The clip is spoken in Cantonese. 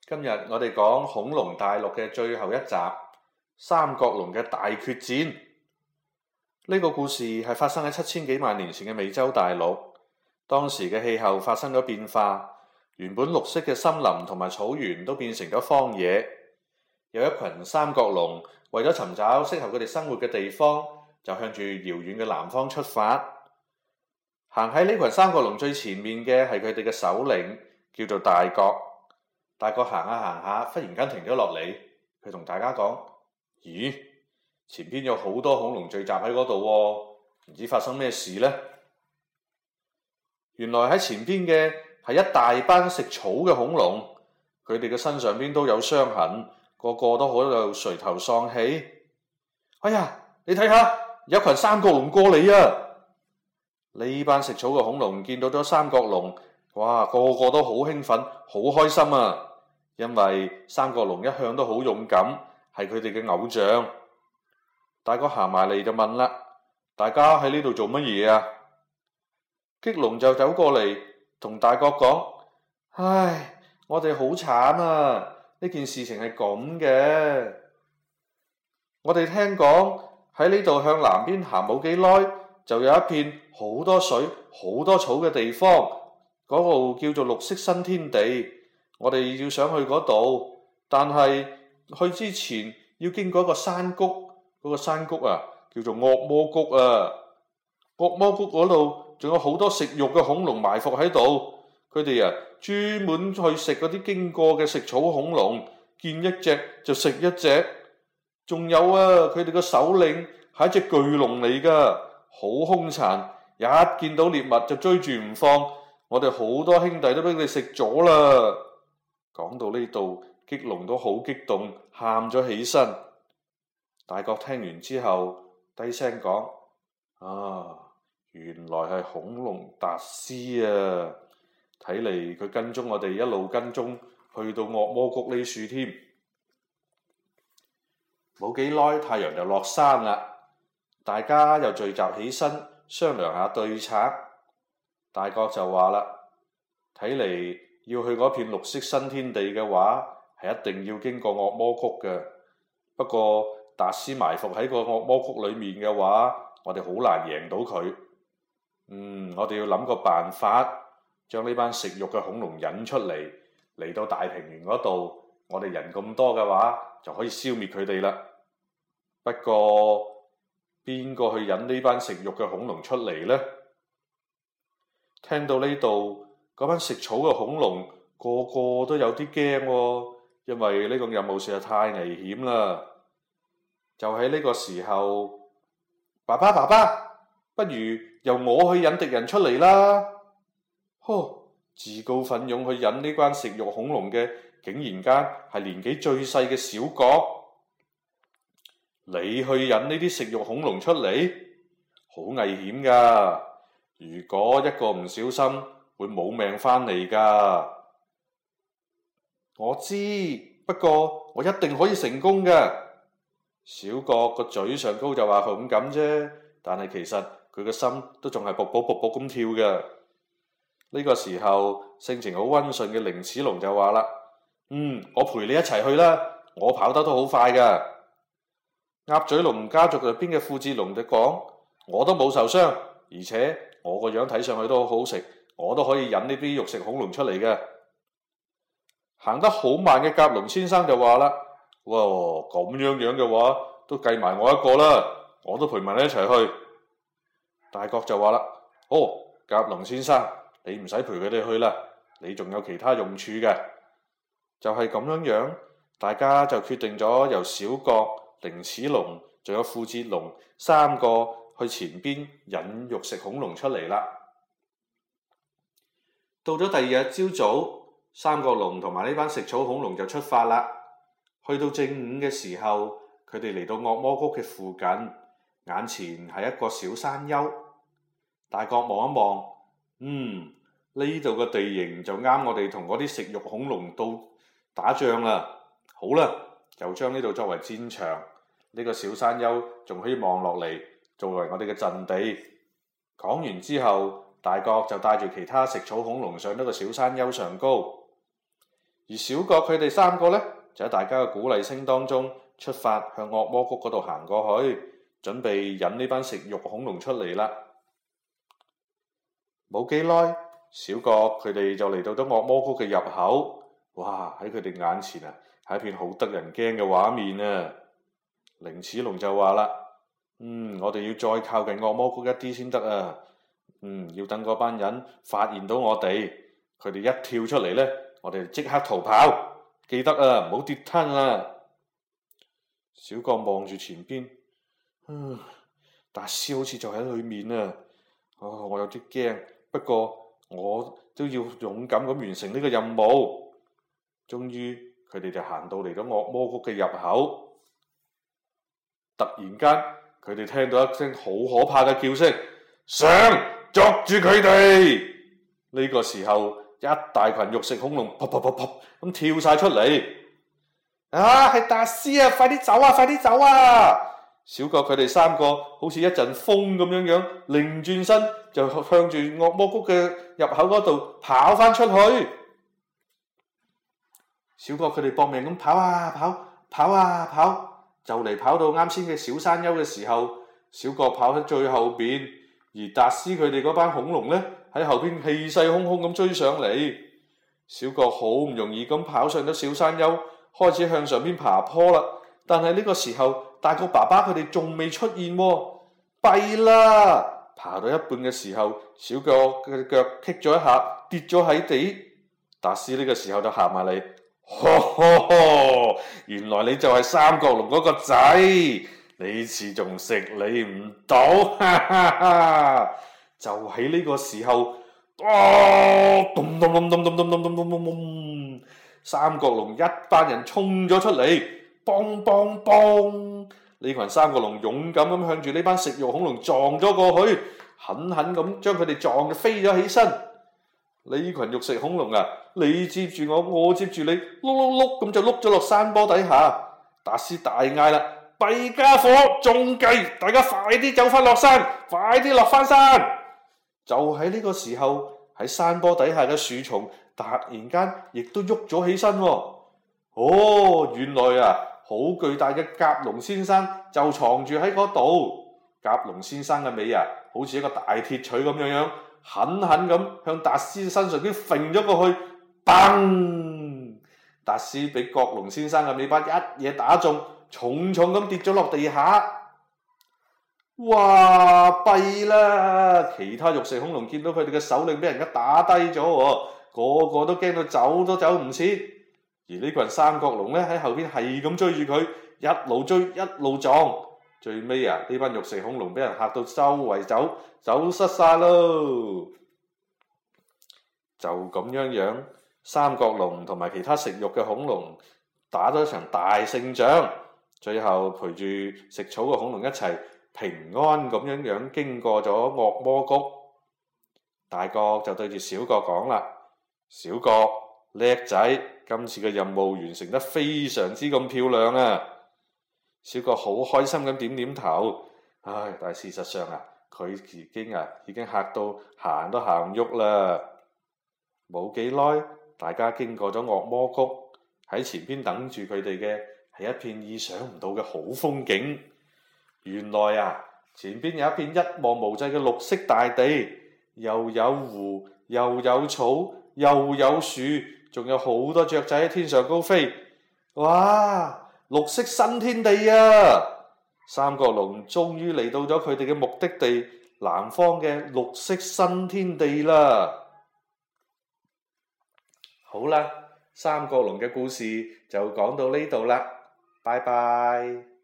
今日我哋講恐龍大陸嘅最後一集，三角龍嘅大決戰。呢個故事係發生喺7000幾萬年前嘅美洲大陸。當時嘅氣候發生咗變化，原本綠色嘅森林同埋草原都變成咗荒野。有一群三角龍為咗尋找適合佢哋生活嘅地方，就向住遙遠嘅南方出發。行喺呢群三角龍最前面嘅係佢哋嘅首領，叫做大角。大角行下行下，忽然間停咗落嚟，佢同大家講：咦，前邊有好多恐龍聚集喺嗰度喎，唔知發生咩事呢？原來喺前邊嘅係一大班食草嘅恐龍，佢哋嘅身上邊都有傷痕，個個都喺度垂頭喪氣。哎呀，你睇下，有群三角龍過嚟啊！呢班食草嘅恐龍見到咗三角龍，哇，個個都好興奮，好開心啊！因為三角龍一向都好勇敢，係佢哋嘅偶像。大角行埋嚟就問啦：大家喺呢度做乜嘢啊？棘龍就走過嚟同大角講：唉，我哋好慘啊！呢件事情係咁嘅，我哋聽講喺呢度向南邊行冇幾耐，就有一片好多水、好多草嘅地方，嗰度叫做綠色新天地。我哋要想去嗰度，但係去之前要經過一個山谷，嗰個山谷啊叫做惡魔谷啊。惡魔谷嗰度仲有好多食肉嘅恐龍埋伏喺度，佢哋啊專門去食嗰啲經過嘅食草恐龍，見一隻就食一隻。仲有啊，佢哋個首領係一隻巨龍嚟噶，好兇殘，一見到獵物就追住唔放。我哋好多兄弟都俾佢哋食咗啦。講到呢度，棘龍都好激動，喊咗起身。大角聽完之後，低聲講：啊，原來係恐龍達斯啊！睇嚟佢跟蹤我哋一路跟蹤，去到惡魔谷呢處添。冇幾耐，太陽就落山啦，大家又聚集起身，商量下對策。大角就話啦：睇嚟要去嗰片綠色新天地嘅話，係一定要經過惡魔谷嘅。不過達斯埋伏喺個惡魔谷裏面嘅話，我哋好難贏到佢。我哋要諗個辦法，將呢班食肉嘅恐龍引出嚟，嚟到大平原嗰度，我哋人咁多嘅話，就可以消滅佢哋啦。不過邊個去引呢班食肉嘅恐龍出嚟呢？聽到呢度，嗰班食草嘅恐龍個個都有啲驚喎，因為呢個任務實在太危險啦。就喺呢個時候，爸爸，不如由我去引敵人出嚟啦。自告奮勇去引呢班食肉恐龍嘅，竟然間係年紀最細嘅小角。你去引呢啲食肉恐龍出嚟，好危險噶。如果一個唔小心，會冇命返嚟噶。我知，不過我一定可以成功嘅。小角個嘴上高就話佢咁敢啫，但係其實佢個心都仲係卜卜咁跳嘅。呢個時候，性情好溫順嘅靈齒龍就話啦：我陪你一齊去啦，我跑得都好快噶。鴨嘴龍家族入邊嘅富志龍就講：我都冇受傷，而且我個樣睇上去都好好食，我都可以引呢啲肉食恐龍出嚟嘅。行得好慢嘅甲龍先生就話啦：哇，咁樣嘅話，都計埋我一個啦，我都陪埋你一齊去。大角就話啦：甲龍先生，你唔使陪佢哋去啦，你仲有其他用處嘅。就係咁樣，大家就決定咗由小角、靈齒龍仲有富志龍三個去前邊引肉食恐龍出嚟啦。到咗第二日朝早，三角龍同埋呢班食草恐龍就出發啦。去到正午嘅時候，佢哋嚟到惡魔谷嘅附近，眼前係一個小山丘。大角望一望，呢度嘅地形就啱我哋同嗰啲食肉恐龍到打仗啦。好啦，就將呢度作為戰場，呢個小山丘仲可以望落嚟，作為我哋嘅陣地。講完之後，大角就帶住其他食草恐龍上咗個小山丘上高。 而小國佢哋三個呢，就喺大家嘅鼓勵聲當中出發向惡魔谷嗰度行過去，準備引呢班食肉恐龍出嚟啦。冇幾耐，小國佢哋就嚟到咗惡魔谷嘅入口。哇！喺佢哋眼前啊，係一片好得人驚嘅畫面啊！靈齒龍就話啦：我哋要再靠近惡魔谷一啲先得啊！要等嗰班人發現到我哋，佢哋一跳出嚟呢，我哋即刻逃跑。記得啊，唔好跌吞啊！小國望住前邊，達斯好似就喺裏面啊！我有啲驚。不過我都要勇敢咁完成呢個任務。終於佢哋就行到嚟咗惡魔谷嘅入口。突然間佢哋聽到一聲好可怕嘅叫聲，上，捉住佢哋！呢個時候一大群肉食恐龍噗噗噗噗咁跳晒出嚟。係達斯啊！快啲走啊！快啲走啊！小國佢哋三個好似一陣風咁樣，擰轉身就向住惡魔谷嘅入口嗰度跑翻出去。小國佢哋搏命咁跑啊跑，就嚟跑到啱先嘅小山丘嘅時候，小國跑喺最後邊，而達斯佢哋嗰班恐龍呢，喺後邊氣勢洶洶咁追上嚟。小國好唔容易咁跑上咗小山丘，開始向上邊爬坡啦。但係呢個時候，大國爸爸佢哋仲未出現喎，弊啦！爬到一半嘅時候，小國嘅腳棘咗一下，跌咗喺地。達斯呢個時候就行埋嚟，原來你就係三角龍嗰個仔，呢次仲食你唔到，哈哈哈！就喺呢個時候，咚咚咚咚咚咚咚咚咚咚咚，三角龍一班人衝咗出嚟，邦邦邦！呢群三角龍勇敢咁向住呢班食肉恐龍撞咗過去，狠狠咁將佢哋撞飛咗起身。呢群肉食恐龍啊，你接住我，我接住你，碌碌碌咁就碌咗落山坡底下。達斯大嗌啦：弊家伙，中計！大家快啲走翻落山，快啲落翻山！就喺呢個時候，喺山坡底下嘅樹叢突然間亦都喐咗起身。原來啊，好巨大嘅甲龍先生就藏住喺嗰度。甲龍先生嘅尾啊，好似一個大鐵錘咁樣，狠狠咁向達斯身上邊揈咗過去，砰！達斯俾角龍先生嘅尾巴一嘢打中，重重咁跌咗落地下。哇！弊啦！其他肉食恐龍見到佢哋嘅首領俾人家打低咗，個個都驚到走都走唔切。而呢群三角龍咧喺後邊係咁追住佢，一路追一路撞，最尾啊呢班肉食恐龍俾人嚇到周圍走失晒咯。就咁樣，三角龍同埋其他食肉嘅恐龍打咗一場大勝仗，最後陪住食草嘅恐龍一齊平安咁樣經過咗惡魔谷。大國就對住小國講啦：小國叻仔，今次嘅任務完成得非常之咁漂亮啊！小國好開心咁點點頭。但係事實上啊，佢已經嚇到行都行唔喐啦。冇幾耐，大家經過咗惡魔谷，喺前邊等住佢哋嘅係一片意想唔到嘅好風景。原來啊，前邊有一片一望無際嘅綠色大地，又有湖，又有草，又有樹，仲有好多雀仔喺天上高飛。哇！綠色新天地啊！三角龍終於嚟到咗佢哋嘅目的地，南方嘅綠色新天地啦。好啦，三角龍嘅故事就講到呢度啦，拜拜。